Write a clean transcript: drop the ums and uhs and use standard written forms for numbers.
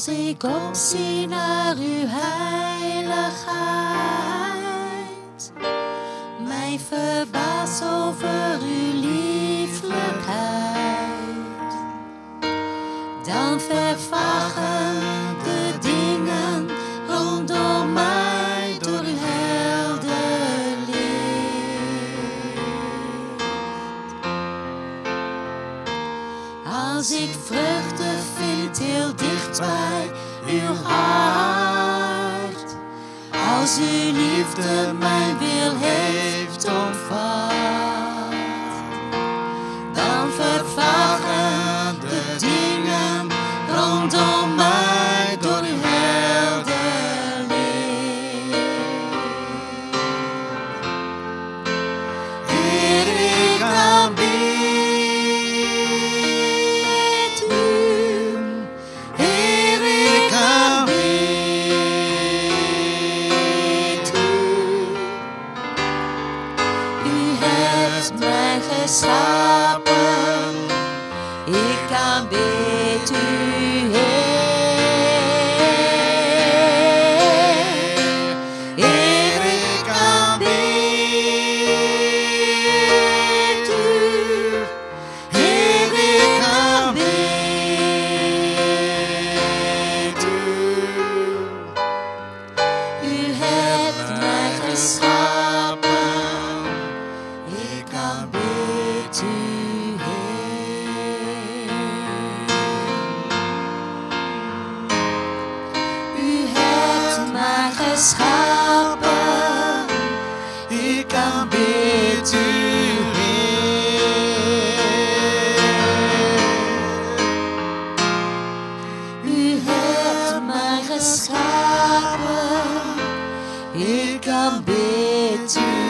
Als ik opzie naar uw heiligheid, mij verbaast over uw lieflijkheid, dan vervagen de dingen rondom mij door uw helder licht. Als ik vreugde vind heel dicht bij uw hart, als uw liefde mijn wil heeft omvat, dan vervagen de dingen rondom mij door uw helder licht. Heer, ik aanbid u. Heer, ik aanbid u. U hebt mij geschapen, ik aanbid u, Heer. Heer, ik aanbid u. Heer, ik aanbid u. U hebt mij geschapen, ik aanbid u, Heer. U hebt mij geschapen, ik aanbid u, Heer. U hebt mij geschapen, ik aanbid u,